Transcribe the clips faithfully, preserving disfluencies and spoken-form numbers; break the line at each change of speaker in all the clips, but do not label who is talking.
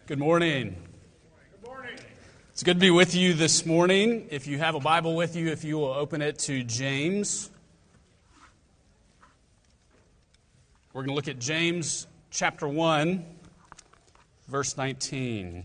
Good morning.
Good morning.
It's good to be with you this morning. If you have a Bible with you, if you will open it to James. We're going to look at James chapter one, verse nineteen.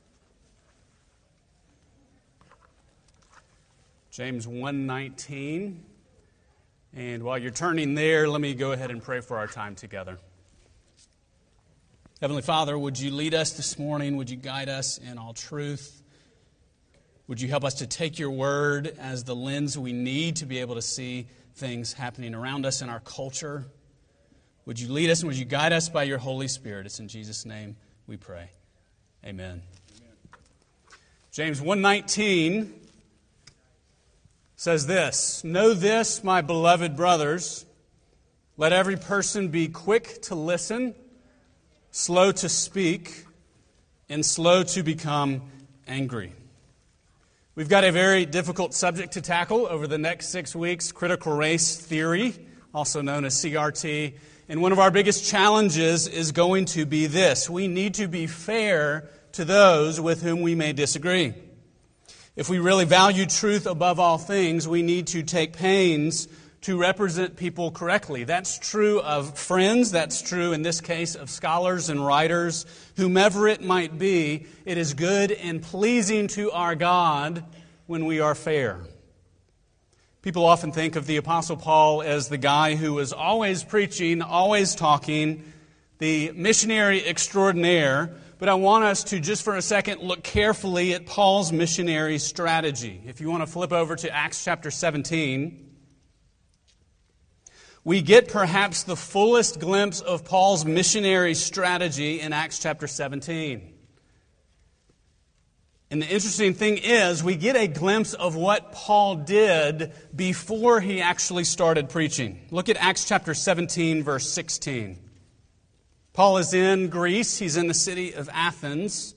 James one nineteen. And while you're turning there, let me go ahead and pray for our time together. Heavenly Father, would you lead us this morning? Would you guide us in all truth? Would you help us to take your word as the lens we need to be able to see things happening around us in our culture? Would you lead us and would you guide us by your Holy Spirit? It's in Jesus' name we pray. Amen. Amen. James one nineteen says this, "Know this, my beloved brothers, let every person be quick to listen, slow to speak, and slow to become angry." We've got a very difficult subject to tackle over the next six weeks, critical race theory, also known as C R T. And one of our biggest challenges is going to be this. We need to be fair to those with whom we may disagree. If we really value truth above all things, we need to take pains to represent people correctly. That's true of friends. That's true, in this case, of scholars and writers. Whomever it might be, it is good and pleasing to our God when we are fair. People often think of the Apostle Paul as the guy who was always preaching, always talking, the missionary extraordinaire. But I want us to, just for a second, look carefully at Paul's missionary strategy. If you want to flip over to Acts chapter seventeen, we get perhaps the fullest glimpse of Paul's missionary strategy in Acts chapter seventeen. And the interesting thing is, we get a glimpse of what Paul did before he actually started preaching. Look at Acts chapter seventeen, verse sixteen. Paul is in Greece. He's in the city of Athens.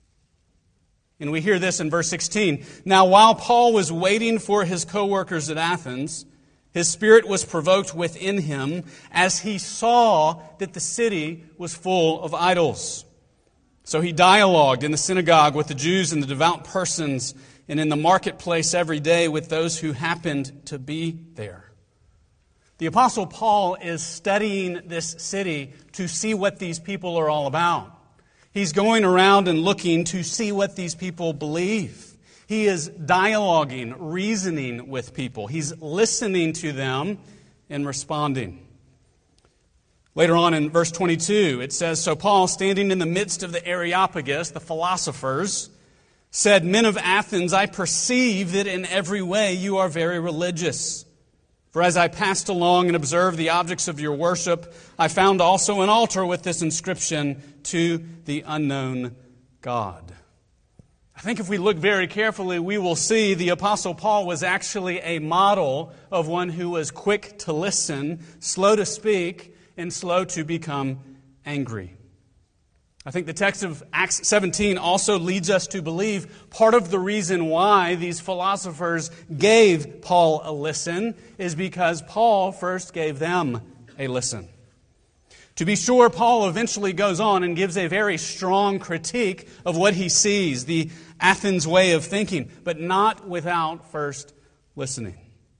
And we hear this in verse sixteen. "Now, while Paul was waiting for his co-workers at Athens, his spirit was provoked within him as he saw that the city was full of idols. So he dialogued in the synagogue with the Jews and the devout persons, and in the marketplace every day with those who happened to be there." The Apostle Paul is studying this city to see what these people are all about. He's going around and looking to see what these people believe. He is dialoguing, reasoning with people. He's listening to them and responding. Later on in verse twenty-two, it says, "So Paul, standing in the midst of the Areopagus, the philosophers, said, 'Men of Athens, I perceive that in every way you are very religious. For as I passed along and observed the objects of your worship, I found also an altar with this inscription, to the unknown God.'" I think if we look very carefully, we will see the Apostle Paul was actually a model of one who was quick to listen, slow to speak, and slow to become angry. I think the text of Acts seventeen also leads us to believe part of the reason why these philosophers gave Paul a listen is because Paul first gave them a listen. To be sure, Paul eventually goes on and gives a very strong critique of what he sees, the Athens way of thinking, but not without first listening.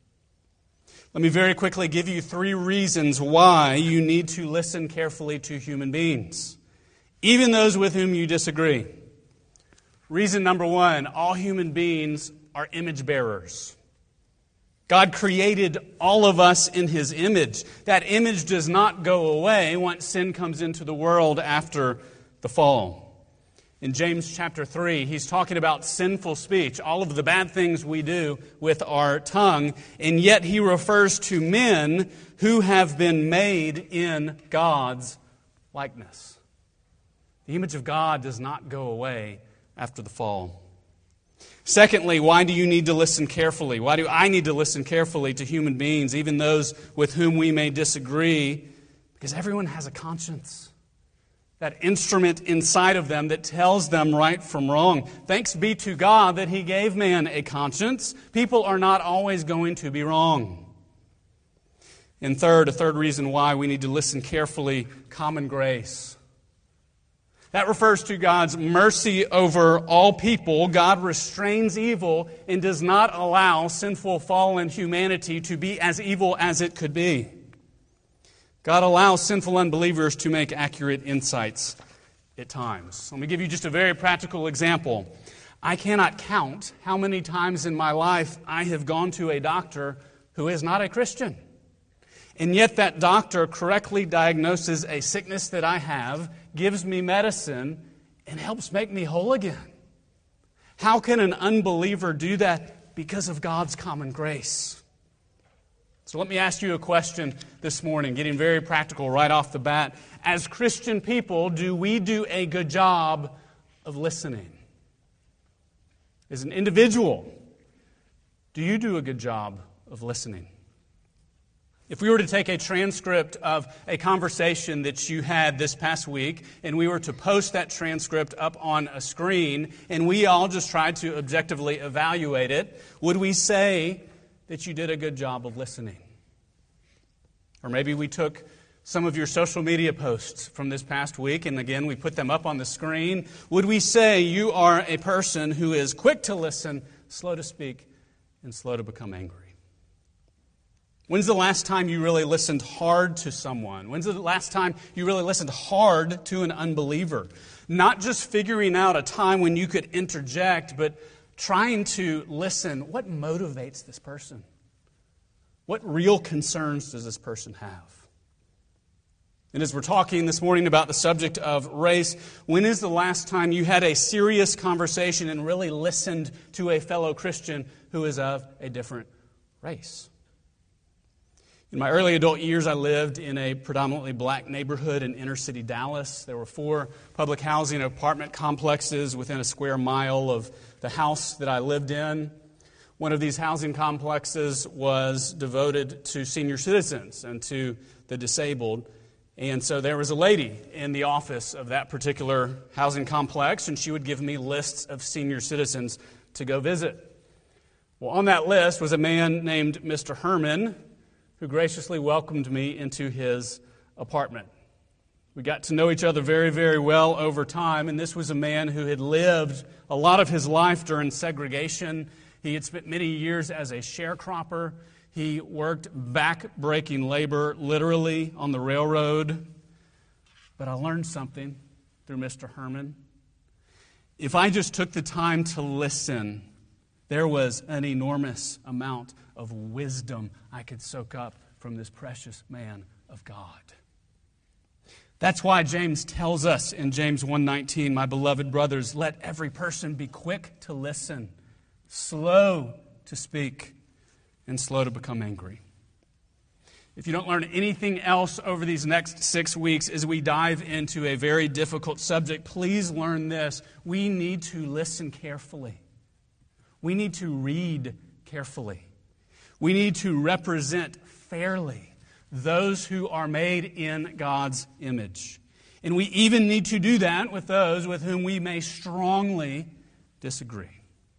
Let me very quickly give you three reasons why you need to listen carefully to human beings, even those with whom you disagree. Reason number one, all human beings are image bearers. God created all of us in His image. That image does not go away once sin comes into the world after the fall. In James chapter three, he's talking about sinful speech, all of the bad things we do with our tongue, and yet he refers to men who have been made in God's likeness. The image of God does not go away after the fall. Secondly, why do you need to listen carefully? Why do I need to listen carefully to human beings, even those with whom we may disagree? Because everyone has a conscience. That instrument inside of them that tells them right from wrong. Thanks be to God that He gave man a conscience. People are not always going to be wrong. And third, a third reason why we need to listen carefully, common grace. That refers to God's mercy over all people. God restrains evil and does not allow sinful, fallen humanity to be as evil as it could be. God allows sinful unbelievers to make accurate insights at times. Let me give you just a very practical example. I cannot count how many times in my life I have gone to a doctor who is not a Christian. And yet that doctor correctly diagnoses a sickness that I have, gives me medicine, and helps make me whole again. How can an unbeliever do that? Because of God's common grace. So let me ask you a question this morning, getting very practical right off the bat. As Christian people, do we do a good job of listening? As an individual, do you do a good job of listening? If we were to take a transcript of a conversation that you had this past week, and we were to post that transcript up on a screen, and we all just tried to objectively evaluate it, would we say that you did a good job of listening? Or maybe we took some of your social media posts from this past week, and again, we put them up on the screen. Would we say you are a person who is quick to listen, slow to speak, and slow to become angry? When's the last time you really listened hard to someone? When's the last time you really listened hard to an unbeliever? Not just figuring out a time when you could interject, but trying to listen. What motivates this person? What real concerns does this person have? And as we're talking this morning about the subject of race, when is the last time you had a serious conversation and really listened to a fellow Christian who is of a different race? In my early adult years, I lived in a predominantly black neighborhood in inner city Dallas. There were four public housing apartment complexes within a square mile of the house that I lived in. One of these housing complexes was devoted to senior citizens and to the disabled. And so there was a lady in the office of that particular housing complex, and she would give me lists of senior citizens to go visit. Well, on that list was a man named Mister Herman, who graciously welcomed me into his apartment. We got to know each other very, very well over time, and this was a man who had lived a lot of his life during segregation. He had spent many years as a sharecropper. He worked back-breaking labor, literally, on the railroad. But I learned something through Mister Herman. If I just took the time to listen, there was an enormous amount of wisdom I could soak up from this precious man of God. That's why James tells us in James one nineteen, my beloved brothers, let every person be quick to listen, slow to speak, and slow to become angry. If you don't learn anything else over these next six weeks as we dive into a very difficult subject, please learn this. We need to listen carefully. We need to read carefully. We need to represent fairly those who are made in God's image. And we even need to do that with those with whom we may strongly disagree.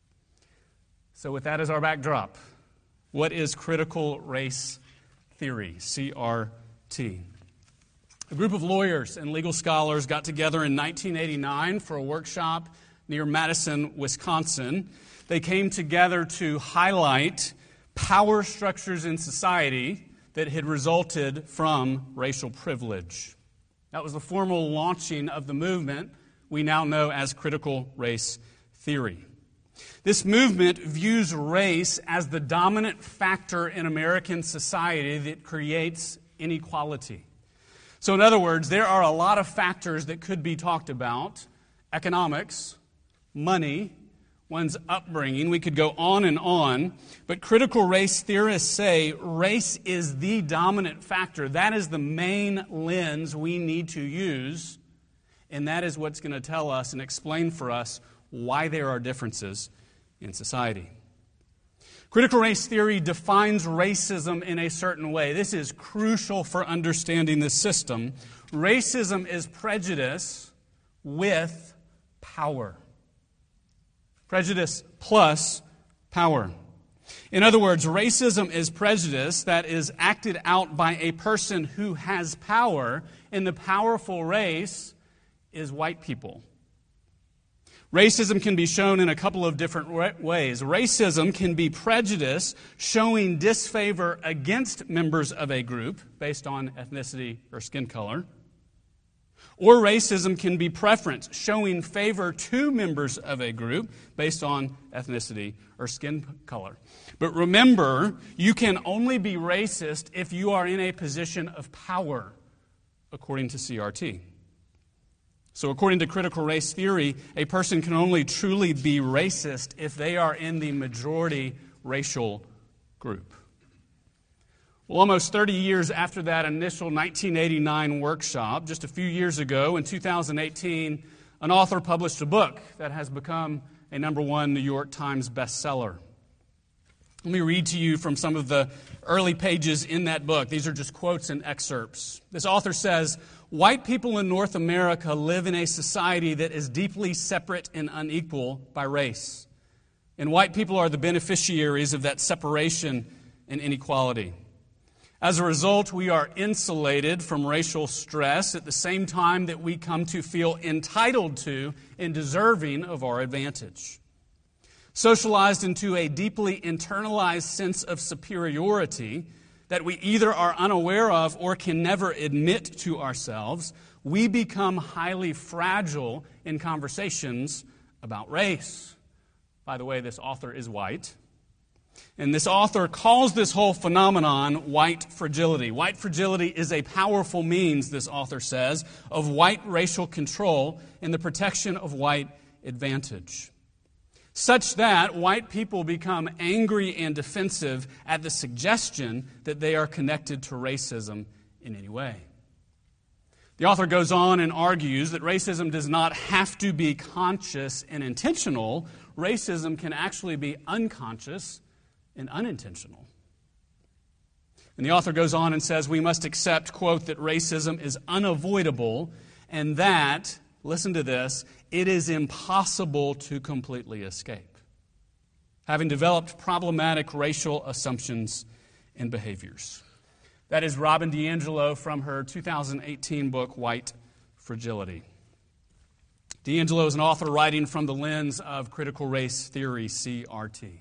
So with that as our backdrop, what is critical race theory, C R T? A group of lawyers and legal scholars got together in nineteen eighty-nine for a workshop near Madison, Wisconsin. They came together to highlight power structures in society that had resulted from racial privilege. That was the formal launching of the movement we now know as critical race theory. This movement views race as the dominant factor in American society that creates inequality. So in other words, there are a lot of factors that could be talked about: economics, money, one's upbringing. We could go on and on. But critical race theorists say race is the dominant factor. That is the main lens we need to use. And that is what's going to tell us and explain for us why there are differences in society. Critical race theory defines racism in a certain way. This is crucial for understanding this system. Racism is prejudice with power. Prejudice plus power. In other words, racism is prejudice that is acted out by a person who has power, and the powerful race is white people. Racism can be shown in a couple of different ways. Racism can be prejudice, showing disfavor against members of a group based on ethnicity or skin color. Or racism can be preference, showing favor to members of a group based on ethnicity or skin color. But remember, you can only be racist if you are in a position of power, according to C R T. So according to critical race theory, a person can only truly be racist if they are in the majority racial group. Well, almost thirty years after that initial nineteen eighty-nine workshop, just a few years ago, in two thousand eighteen, an author published a book that has become a number one New York Times bestseller. Let me read to you from some of the early pages in that book. These are just quotes and excerpts. This author says, "White people in North America live in a society that is deeply separate and unequal by race. And white people are the beneficiaries of that separation and inequality. As a result, we are insulated from racial stress at the same time that we come to feel entitled to and deserving of our advantage. Socialized into a deeply internalized sense of superiority that we either are unaware of or can never admit to ourselves, we become highly fragile in conversations about race." By the way, this author is white. And this author calls this whole phenomenon white fragility. White fragility is a powerful means, this author says, of white racial control and the protection of white advantage, such that white people become angry and defensive at the suggestion that they are connected to racism in any way. The author goes on and argues that racism does not have to be conscious and intentional. Racism can actually be unconscious and unintentional. And the author goes on and says we must accept, quote, that racism is unavoidable and that, listen to this, it is impossible to completely escape, having developed problematic racial assumptions and behaviors. That is Robin DiAngelo from her two thousand eighteen book, White Fragility. DiAngelo is an author writing from the lens of critical race theory, C R T.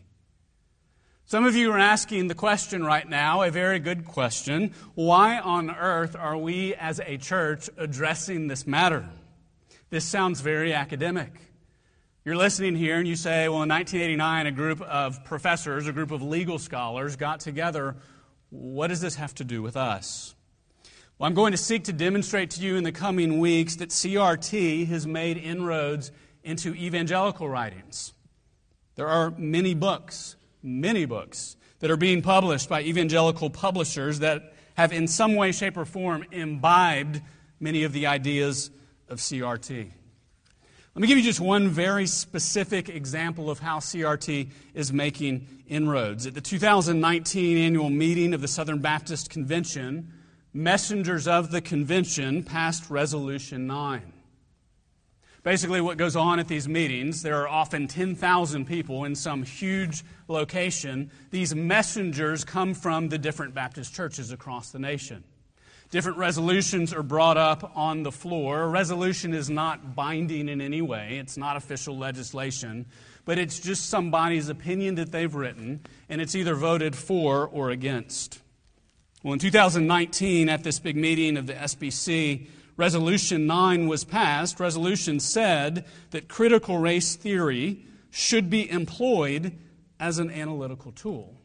Some of you are asking the question right now, a very good question, why on earth are we as a church addressing this matter? This sounds very academic. You're listening here and you say, well, in nineteen eighty-nine, a group of professors, a group of legal scholars got together. What does this have to do with us? Well, I'm going to seek to demonstrate to you in the coming weeks that C R T has made inroads into evangelical writings. There are many books, many books that are being published by evangelical publishers that have in some way, shape, or form imbibed many of the ideas of C R T. Let me give you just one very specific example of how C R T is making inroads. At the two thousand nineteen annual meeting of the Southern Baptist Convention, messengers of the convention passed Resolution nine. Basically, what goes on at these meetings, there are often ten thousand people in some huge location. These messengers come from the different Baptist churches across the nation. Different resolutions are brought up on the floor. A resolution is not binding in any way. It's not official legislation, but it's just somebody's opinion that they've written, and it's either voted for or against. Well, in two thousand nineteen, at this big meeting of the S B C, Resolution nine was passed. Resolution said that critical race theory should be employed as an analytical tool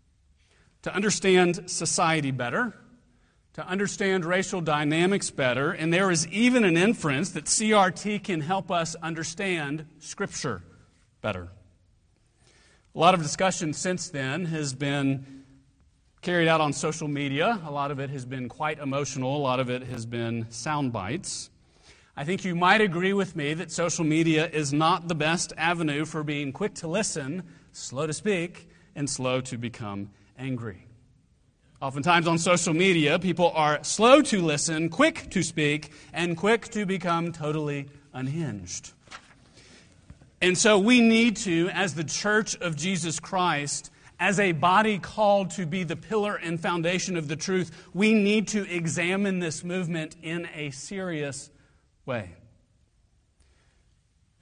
to understand society better, to understand racial dynamics better, and there is even an inference that C R T can help us understand Scripture better. A lot of discussion since then has been carried out on social media. A lot of it has been quite emotional. A lot of it has been sound bites. I think you might agree with me that social media is not the best avenue for being quick to listen, slow to speak, and slow to become angry. Oftentimes on social media, people are slow to listen, quick to speak, and quick to become totally unhinged. And so we need to, as the Church of Jesus Christ, as a body called to be the pillar and foundation of the truth, we need to examine this movement in a serious way.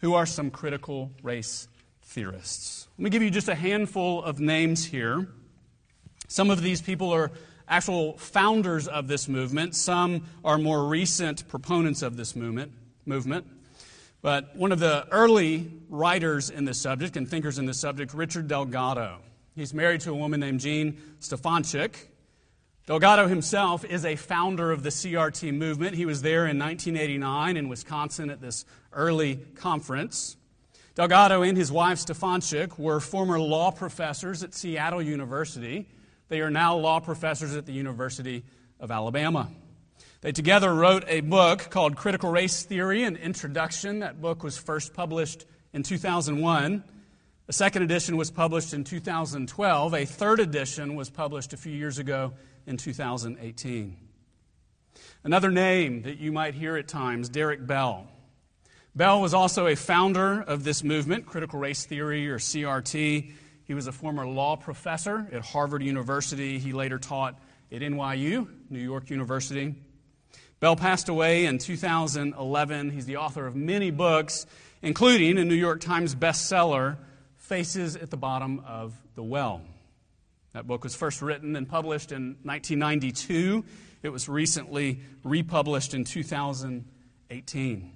who are some critical race theorists. Let me give you just a handful of names here. Some of these people are actual founders of this movement. Some are more recent proponents of this movement. movement. But one of the early writers in this subject and thinkers in this subject, Richard Delgado. He's married to a woman named Jean Stefancic. Delgado himself is a founder of the C R T movement. He was there in nineteen eighty-nine in Wisconsin at this early conference. Delgado and his wife Stefancic were former law professors at Seattle University. They are now law professors at the University of Alabama. They together wrote a book called Critical Race Theory, an Introduction. That book was first published in two thousand one. A second edition was published in two thousand twelve. A third edition was published a few years ago in two thousand eighteen. Another name that you might hear at times, Derek Bell. Bell was also a founder of this movement, Critical Race Theory, or C R T. He was a former law professor at Harvard University. He later taught at N Y U, New York University. Bell passed away in two thousand eleven. He's the author of many books, including a New York Times bestseller, Faces at the Bottom of the Well. That book was first written and published in nineteen ninety-two. It was recently republished in two thousand eighteen.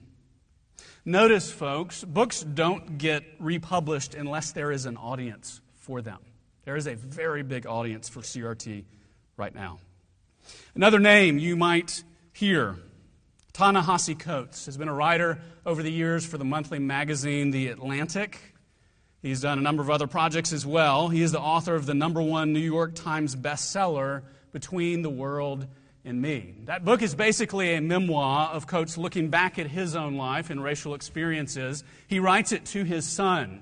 Notice, folks, books don't get republished unless there is an audience for them. There is a very big audience for C R T right now. Another name you might hear, Ta-Nehisi Coates, has been a writer over the years for the monthly magazine The Atlantic. He's done a number of other projects as well. He is the author of the number one New York Times bestseller, Between the World and Me. That book is basically a memoir of Coates looking back at his own life and racial experiences. He writes it to his son.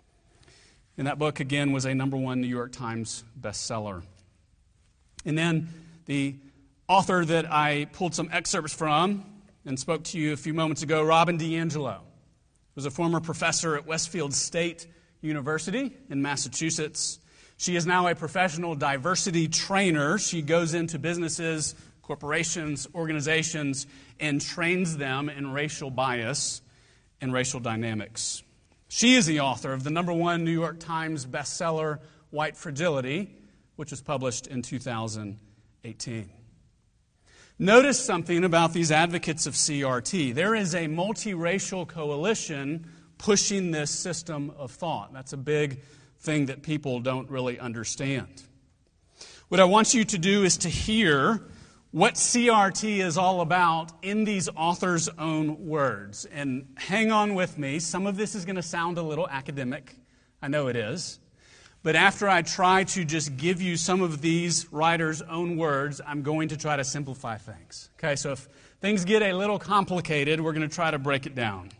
And that book, again, was a number one New York Times bestseller. And then the author that I pulled some excerpts from and spoke to you a few moments ago, Robin DiAngelo, was a former professor at Westfield State University in Massachusetts. She is now a professional diversity trainer. She goes into businesses, corporations, organizations, and trains them in racial bias and racial dynamics. She is the author of the number one New York Times bestseller, White Fragility, which was published in two thousand eighteen. Notice something about these advocates of C R T. There is a multiracial coalition pushing this system of thought. That's a big thing that people don't really understand. What I want you to do is to hear what C R T is all about in these authors' own words. And hang on with me. Some of this is going to sound a little academic. I know it is. But after I try to just give you some of these writers' own words, I'm going to try to simplify things. Okay, so if things get a little complicated, we're going to try to break it down.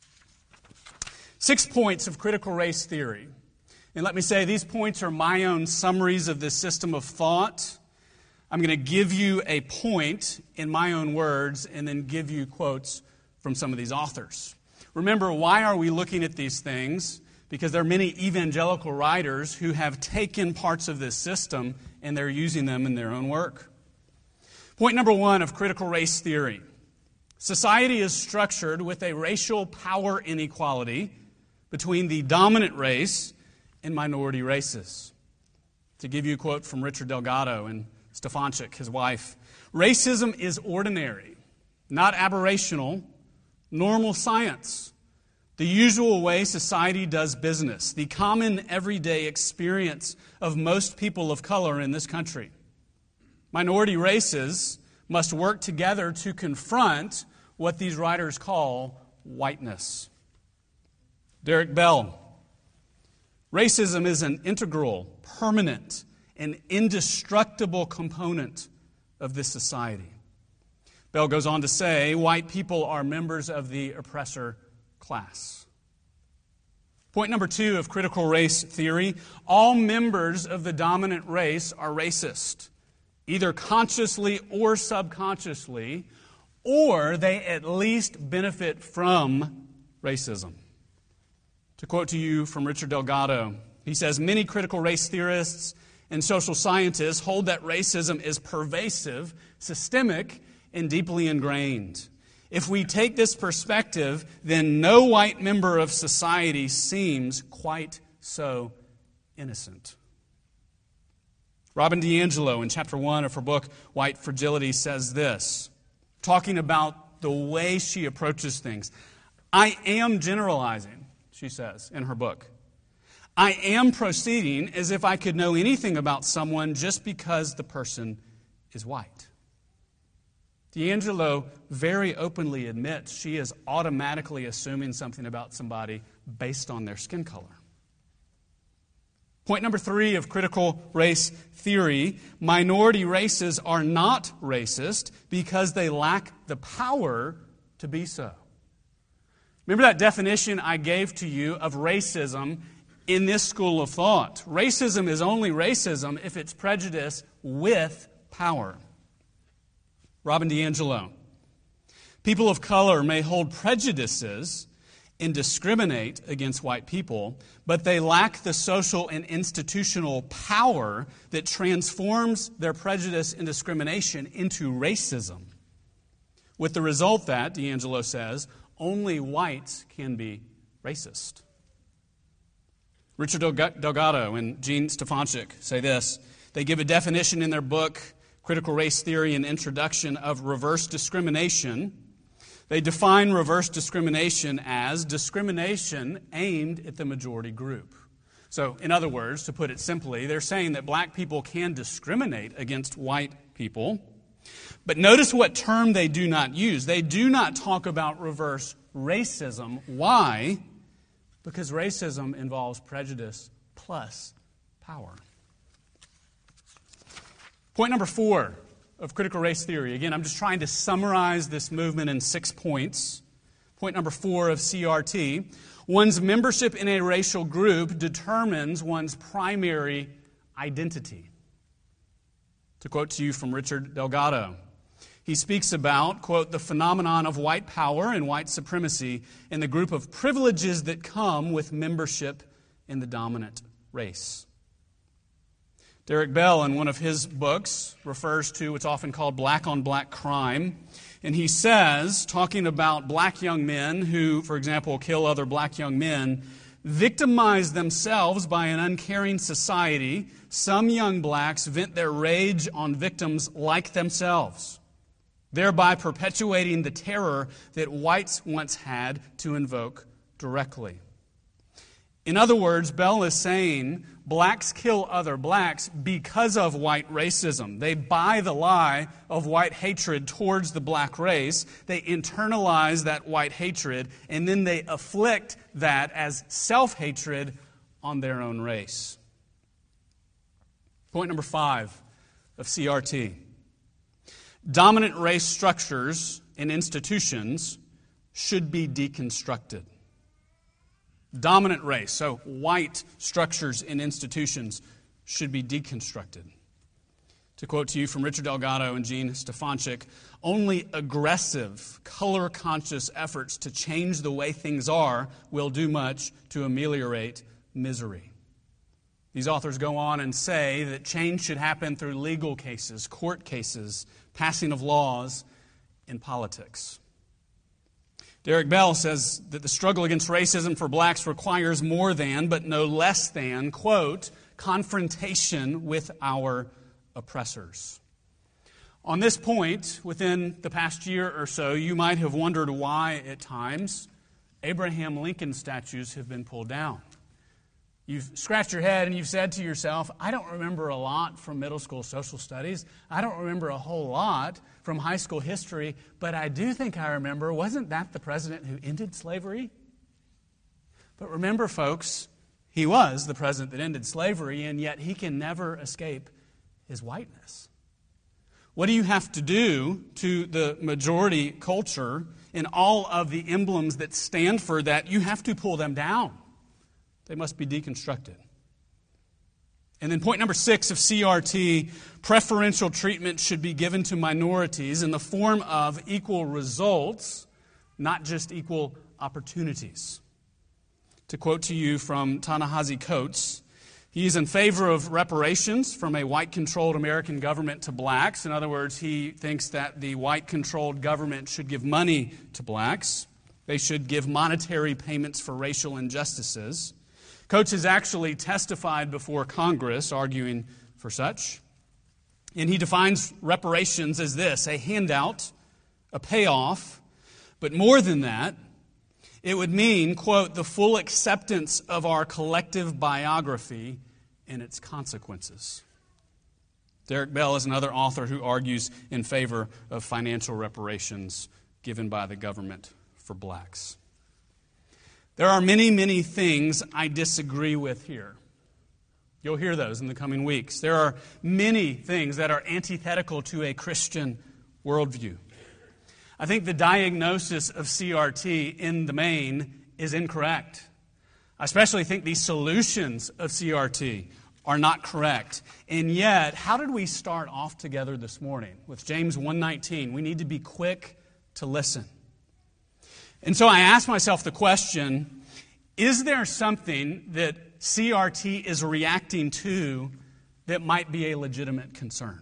Six points of critical race theory. And let me say, these points are my own summaries of this system of thought. I'm going to give you a point in my own words and then give you quotes from some of these authors. Remember, why are we looking at these things? Because there are many evangelical writers who have taken parts of this system and they're using them in their own work. Point number one of critical race theory. Society is structured with a racial power inequality between the dominant race and minority races. To give you a quote from Richard Delgado and Stefancic, his wife, racism is ordinary, not aberrational, normal science. The usual way society does business, the common everyday experience of most people of color in this country. Minority races must work together to confront what these writers call whiteness. Derek Bell, racism is an integral, permanent, and indestructible component of this society. Bell goes on to say, white people are members of the oppressor class. Point number two of critical race theory, all members of the dominant race are racist, either consciously or subconsciously, or they at least benefit from racism. To quote to you from Richard Delgado, he says, many critical race theorists and social scientists hold that racism is pervasive, systemic, and deeply ingrained. If we take this perspective, then no white member of society seems quite so innocent. Robin DiAngelo, in chapter one of her book, White Fragility, says this, talking about the way she approaches things. I am generalizing, she says in her book. I am proceeding as if I could know anything about someone just because the person is white. DiAngelo very openly admits she is automatically assuming something about somebody based on their skin color. Point number three of critical race theory, minority races are not racist because they lack the power to be so. Remember that definition I gave to you of racism in this school of thought. Racism is only racism if it's prejudice with power. Robin DiAngelo. People of color may hold prejudices and discriminate against white people, but they lack the social and institutional power that transforms their prejudice and discrimination into racism. With the result that, DiAngelo says, only whites can be racist. Richard Delgado and Gene Stefanchik say this. They give a definition in their book, Critical Race Theory and Introduction, of reverse discrimination. They define reverse discrimination as discrimination aimed at the majority group. So, in other words, to put it simply, they're saying that black people can discriminate against white people. But notice what term they do not use. They do not talk about reverse racism. Why? Because racism involves prejudice plus power. Point number four of critical race theory. Again, I'm just trying to summarize this movement in six points. Point number four of C R T. One's membership in a racial group determines one's primary identity. To quote to you from Richard Delgado, he speaks about, quote, the phenomenon of white power and white supremacy and the group of privileges that come with membership in the dominant race. Derek Bell, in one of his books, refers to what's often called black-on-black crime. And he says, talking about black young men who, for example, kill other black young men, victimize themselves by an uncaring society. Some young blacks vent their rage on victims like themselves, thereby perpetuating the terror that whites once had to invoke directly. In other words, Bell is saying blacks kill other blacks because of white racism. They buy the lie of white hatred towards the black race. They internalize that white hatred, and then they afflict that as self-hatred on their own race. Point number five of C R T. Dominant race structures and institutions should be deconstructed. Dominant race, so white structures and institutions, should be deconstructed. To quote to you from Richard Delgado and Gene Stefanchik, only aggressive, color-conscious efforts to change the way things are will do much to ameliorate misery. These authors go on and say that change should happen through legal cases, court cases, passing of laws, and politics. Derek Bell says that the struggle against racism for blacks requires more than, but no less than, quote, confrontation with our oppressors. On this point, within the past year or so, you might have wondered why, at times, Abraham Lincoln statues have been pulled down. You've scratched your head and you've said to yourself, I don't remember a lot from middle school social studies. I don't remember a whole lot from high school history, but I do think I remember, wasn't that the president who ended slavery? But remember, folks, he was the president that ended slavery, and yet he can never escape his whiteness. What do you have to do to the majority culture and all of the emblems that stand for that? You have to pull them down. They must be deconstructed. And then point number six of C R T, preferential treatment should be given to minorities in the form of equal results, not just equal opportunities. To quote to you from Ta-Nehisi Coates, He is in favor of reparations from a white-controlled American government to blacks. In other words, he thinks that the white-controlled government should give money to blacks. They should give monetary payments for racial injustices. Coates has actually testified before Congress arguing for such. And he defines reparations as this: a handout, a payoff, but more than that, it would mean, quote, the full acceptance of our collective biography and its consequences. Derek Bell is another author who argues in favor of financial reparations given by the government for blacks. There are many, many things I disagree with here. You'll hear those in the coming weeks. There are many things that are antithetical to a Christian worldview. I think the diagnosis of C R T in the main is incorrect. I especially think the solutions of C R T are not correct. And yet, how did we start off together this morning? With James one nineteen, we need to be quick to listen. And so I asked myself the question, is there something that C R T is reacting to that might be a legitimate concern?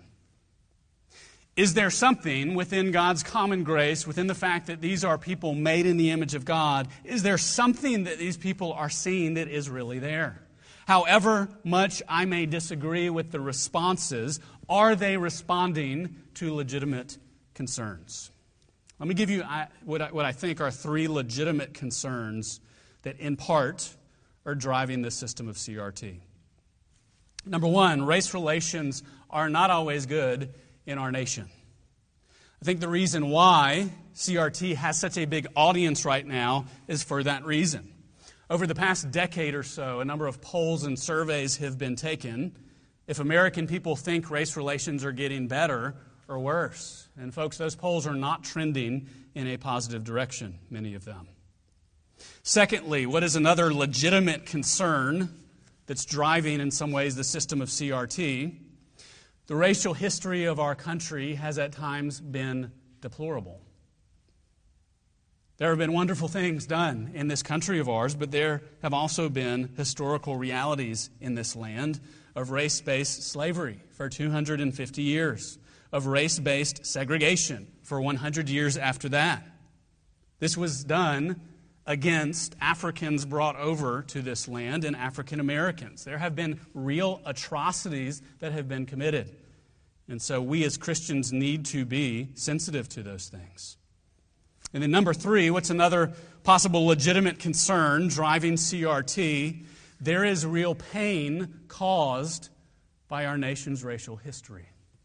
Is there something within God's common grace, within the fact that these are people made in the image of God, is there something that these people are seeing that is really there? However much I may disagree with the responses, are they responding to legitimate concerns? Let me give you what I think are three legitimate concerns that in part are driving this system of C R T. Number one, race relations are not always good in our nation. I think the reason why C R T has such a big audience right now is for that reason. Over the past decade or so, a number of polls and surveys have been taken if American people think race relations are getting better or worse. And folks, those polls are not trending in a positive direction, many of them. Secondly, what is another legitimate concern that's driving in some ways the system of C R T? The racial history of our country has at times been deplorable. There have been wonderful things done in this country of ours, but there have also been historical realities in this land of race-based slavery for two hundred fifty years, of race-based segregation for one hundred years after that. This was done against Africans brought over to this land and African Americans. There have been real atrocities that have been committed. And so we as Christians need to be sensitive to those things. And then number three, what's another possible legitimate concern driving C R T? There is real pain caused by our nation's racial history.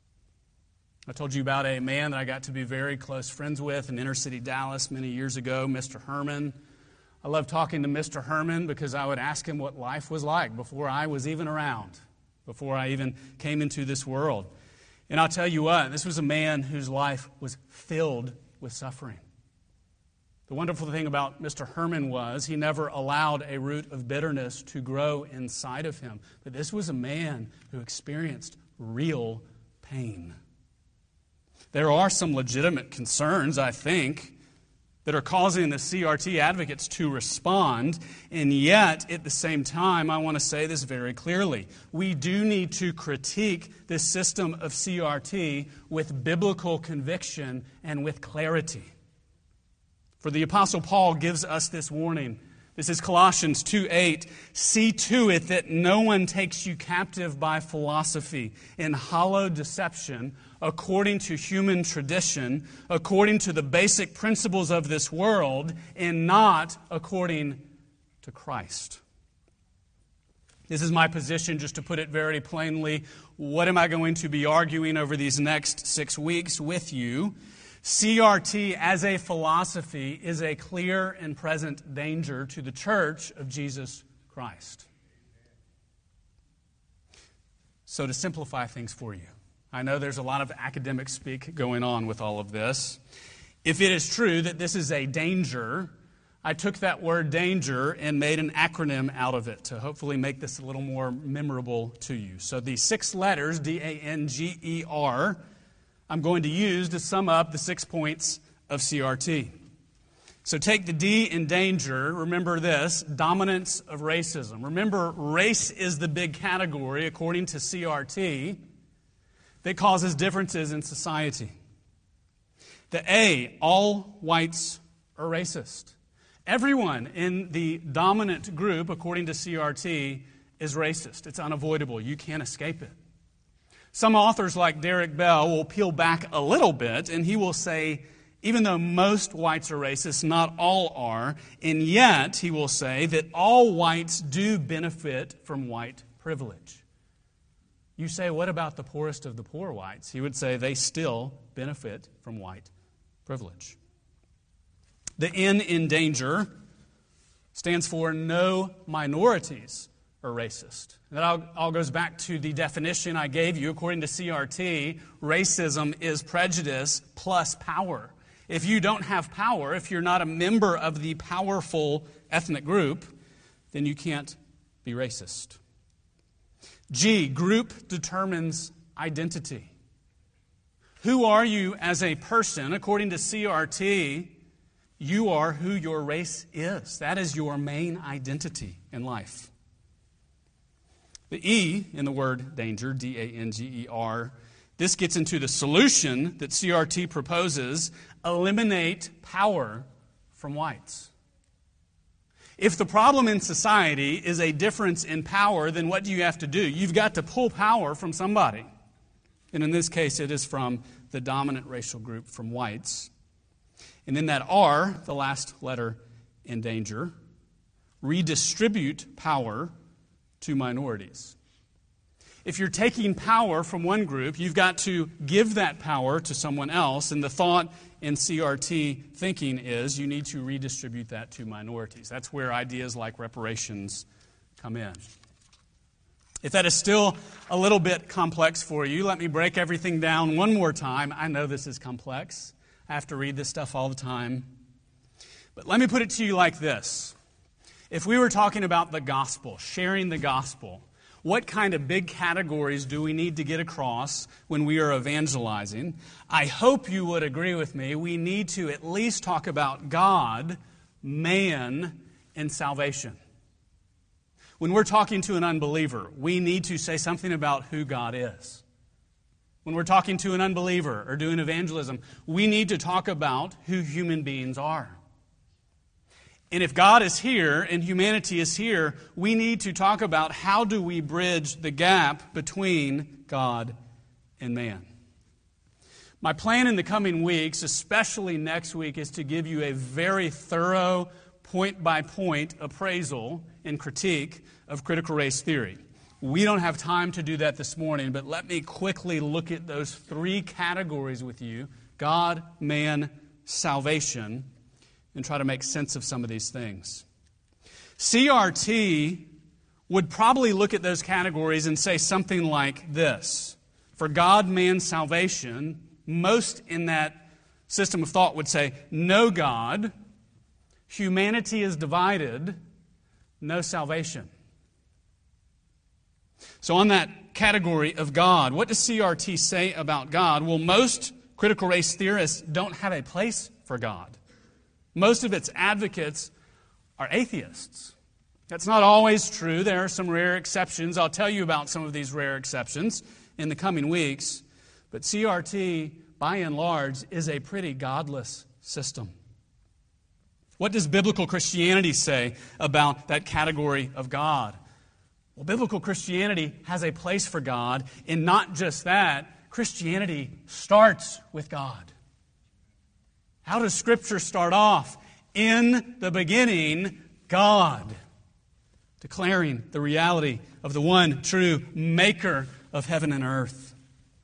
I told you about a man that I got to be very close friends with in inner city Dallas many years ago, Mister Herman. I love talking to Mister Herman because I would ask him what life was like before I was even around, before I even came into this world. And I'll tell you what, this was a man whose life was filled with suffering. The wonderful thing about Mister Herman was he never allowed a root of bitterness to grow inside of him. But this was a man who experienced real pain. There are some legitimate concerns, I think, that are causing the C R T advocates to respond. And yet, at the same time, I want to say this very clearly. We do need to critique this system of C R T with biblical conviction and with clarity. For the Apostle Paul gives us this warning. This is Colossians two eight. See to it that no one takes you captive by philosophy in hollow deception, according to human tradition, according to the basic principles of this world, and not according to Christ. This is my position, just to put it very plainly. What am I going to be arguing over these next six weeks with you? C R T as a philosophy is a clear and present danger to the Church of Jesus Christ. So to simplify things for you, I know there's a lot of academic speak going on with all of this. If it is true that this is a danger, I took that word danger and made an acronym out of it to hopefully make this a little more memorable to you. So the six letters, D A N G E R, I'm going to use to sum up the six points of C R T. So take the D in danger. Remember this, dominance of racism. Remember, race is the big category, according to C R T, that causes differences in society. The A, all whites are racist. Everyone in the dominant group, according to C R T, is racist. It's unavoidable. You can't escape it. Some authors like Derek Bell will peel back a little bit, and he will say, even though most whites are racist, not all are, and yet he will say that all whites do benefit from white privilege. You say, what about the poorest of the poor whites? He would say they still benefit from white privilege. The N in danger stands for no minorities are racist. That all, all goes back to the definition I gave you. According to C R T, racism is prejudice plus power. If you don't have power, if you're not a member of the powerful ethnic group, then you can't be racist. G, group determines identity. Who are you as a person? According to C R T, you are who your race is. That is your main identity in life. The E in the word danger, D A N G E R, this gets into the solution that C R T proposes: eliminate power from whites. If the problem in society is a difference in power, then what do you have to do? You've got to pull power from somebody. And in this case, it is from the dominant racial group, from whites. And then that R, the last letter in danger, redistribute power to minorities. If you're taking power from one group, you've got to give that power to someone else. And the thought in C R T thinking is you need to redistribute that to minorities. That's where ideas like reparations come in. If that is still a little bit complex for you, let me break everything down one more time. I know this is complex. I have to read this stuff all the time. But let me put it to you like this. If we were talking about the gospel, sharing the gospel, what kind of big categories do we need to get across when we are evangelizing? I hope you would agree with me. We need to at least talk about God, man, and salvation. When we're talking to an unbeliever, we need to say something about who God is. When we're talking to an unbeliever or doing evangelism, we need to talk about who human beings are. And if God is here and humanity is here, we need to talk about how do we bridge the gap between God and man. My plan in the coming weeks, especially next week, is to give you a very thorough, point-by-point appraisal and critique of critical race theory. We don't have time to do that this morning, but let me quickly look at those three categories with you: God, man, salvation, and try to make sense of some of these things. C R T would probably look at those categories and say something like this. For God, man, salvation, most in that system of thought would say, no God, humanity is divided, no salvation. So on that category of God, what does C R T say about God? Well, most critical race theorists don't have a place for God. Most of its advocates are atheists. That's not always true. There are some rare exceptions. I'll tell you about some of these rare exceptions in the coming weeks. But C R T, by and large, is a pretty godless system. What does biblical Christianity say about that category of God? Well, biblical Christianity has a place for God, and not just that, Christianity starts with God. How does Scripture start off? In the beginning, God. Declaring the reality of the one true maker of heaven and earth.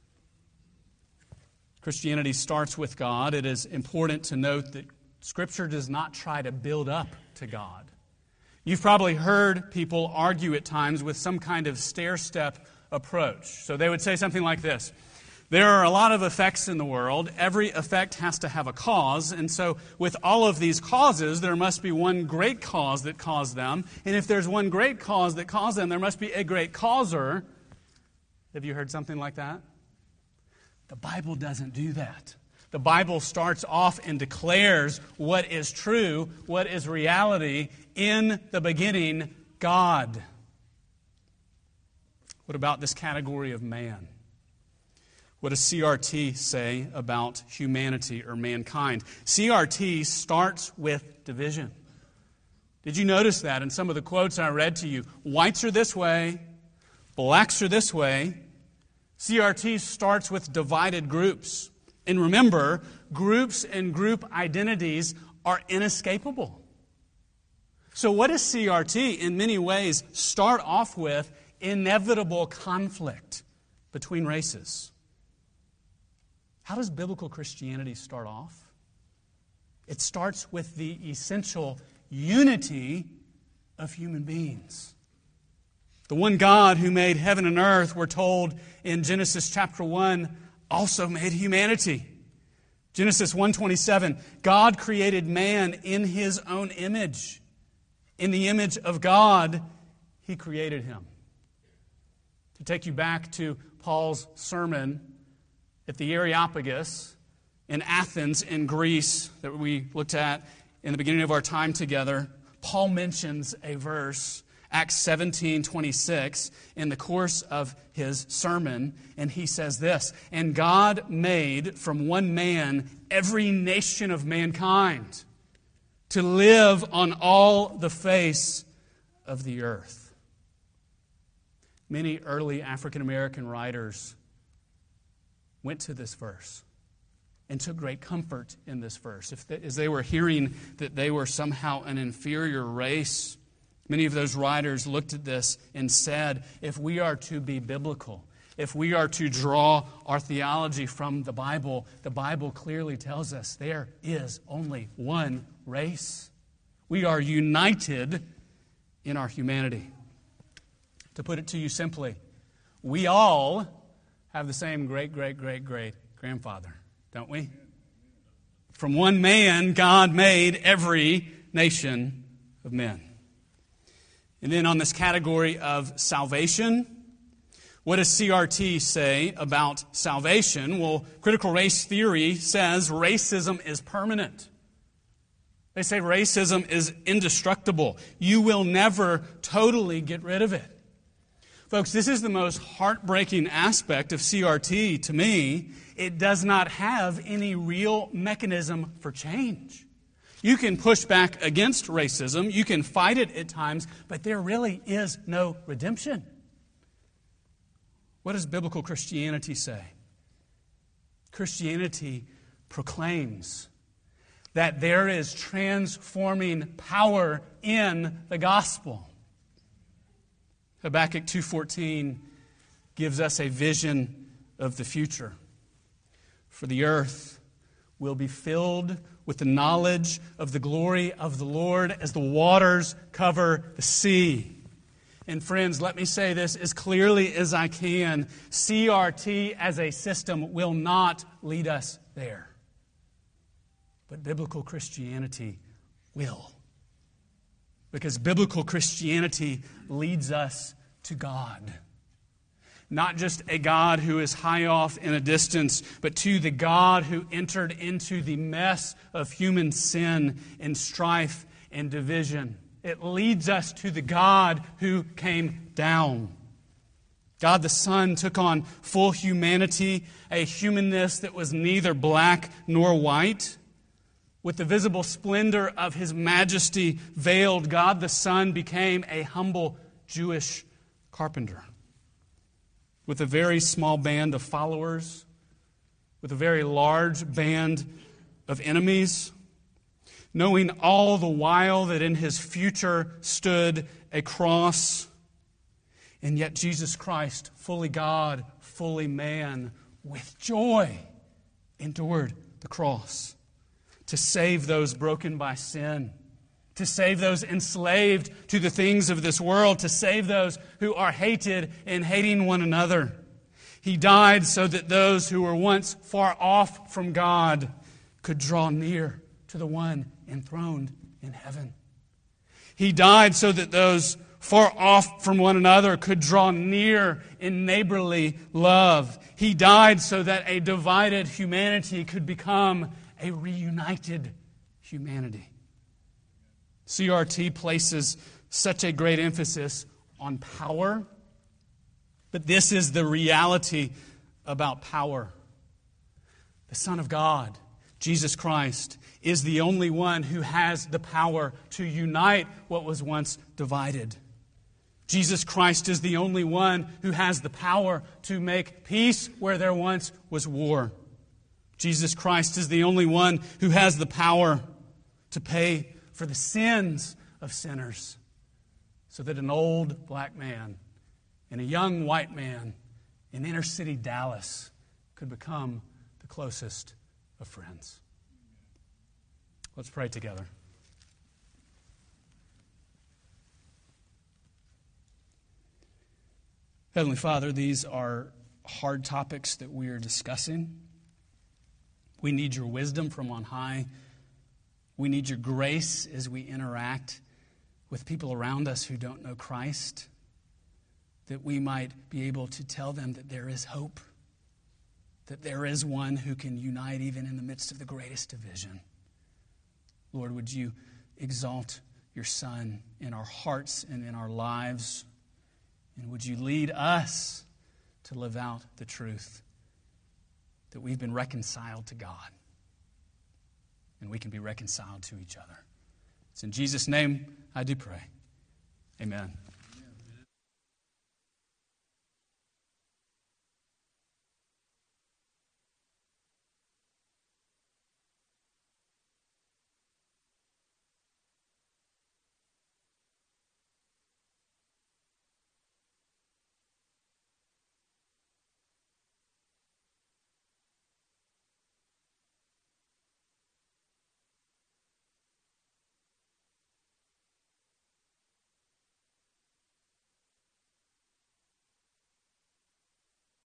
Christianity starts with God. It is important to note that Scripture does not try to build up to God. You've probably heard people argue at times with some kind of stair-step approach. So they would say something like this. There are a lot of effects in the world. Every effect has to have a cause. And so with all of these causes, there must be one great cause that caused them. And if there's one great cause that caused them, there must be a great causer. Have you heard something like that? The Bible doesn't do that. The Bible starts off and declares what is true, what is reality. In the beginning, God. What about this category of man? What does C R T say about humanity or mankind? C R T starts with division. Did you notice that in some of the quotes I read to you? Whites are this way, blacks are this way. C R T starts with divided groups. And remember, groups and group identities are inescapable. So what does C R T in many ways start off with? Inevitable conflict between races. How does biblical Christianity start off? It starts with the essential unity of human beings. The one God who made heaven and earth, we're told in Genesis chapter one, also made humanity. Genesis one twenty-seven, God created man in His own image. In the image of God, He created him. To take you back to Paul's sermon at the Areopagus in Athens in Greece that we looked at in the beginning of our time together, Paul mentions a verse, Acts seventeen twenty-six, in the course of his sermon, and he says this, "And God made from one man every nation of mankind to live on all the face of the earth." Many early African American writers went to this verse and took great comfort in this verse. If they, as they were hearing that they were somehow an inferior race, many of those writers looked at this and said, if we are to be biblical, if we are to draw our theology from the Bible, the Bible clearly tells us there is only one race. We are united in our humanity. To put it to you simply, we all have the same great, great, great, great grandfather, don't we? From one man, God made every nation of men. And then on this category of salvation, what does C R T say about salvation? Well, critical race theory says racism is permanent. They say racism is indestructible. You will never totally get rid of it. Folks, this is the most heartbreaking aspect of C R T to me. It does not have any real mechanism for change. You can push back against racism, you can fight it at times, but there really is no redemption. What does biblical Christianity say? Christianity proclaims that there is transforming power in the gospel. Habakkuk two fourteen gives us a vision of the future. For the earth will be filled with the knowledge of the glory of the Lord as the waters cover the sea. And friends, let me say this as clearly as I can. C R T as a system will not lead us there. But biblical Christianity will. Because biblical Christianity leads us to God. Not just a God who is high off in a distance, but to the God who entered into the mess of human sin and strife and division. It leads us to the God who came down. God the Son took on full humanity, a humanness that was neither black nor white. With the visible splendor of His majesty veiled, God the Son became a humble Jewish carpenter. With a very small band of followers, with a very large band of enemies, knowing all the while that in His future stood a cross. And yet Jesus Christ, fully God, fully man, with joy endured the cross. To save those broken by sin, to save those enslaved to the things of this world, to save those who are hated and hating one another. He died so that those who were once far off from God could draw near to the one enthroned in heaven. He died so that those far off from one another could draw near in neighborly love. He died so that a divided humanity could become a reunited humanity. C R T places such a great emphasis on power, but this is the reality about power. The Son of God, Jesus Christ, is the only one who has the power to unite what was once divided. Jesus Christ is the only one who has the power to make peace where there once was war. Jesus Christ is the only one who has the power to pay for the sins of sinners, so that an old black man and a young white man in inner city Dallas could become the closest of friends. Let's pray together. Heavenly Father, these are hard topics that we are discussing. We need your wisdom from on high. We need your grace as we interact with people around us who don't know Christ, that we might be able to tell them that there is hope, that there is one who can unite even in the midst of the greatest division. Lord, would you exalt your Son in our hearts and in our lives, and would you lead us to live out the truth that we've been reconciled to God, and we can be reconciled to each other. It's in Jesus' name I do pray. Amen.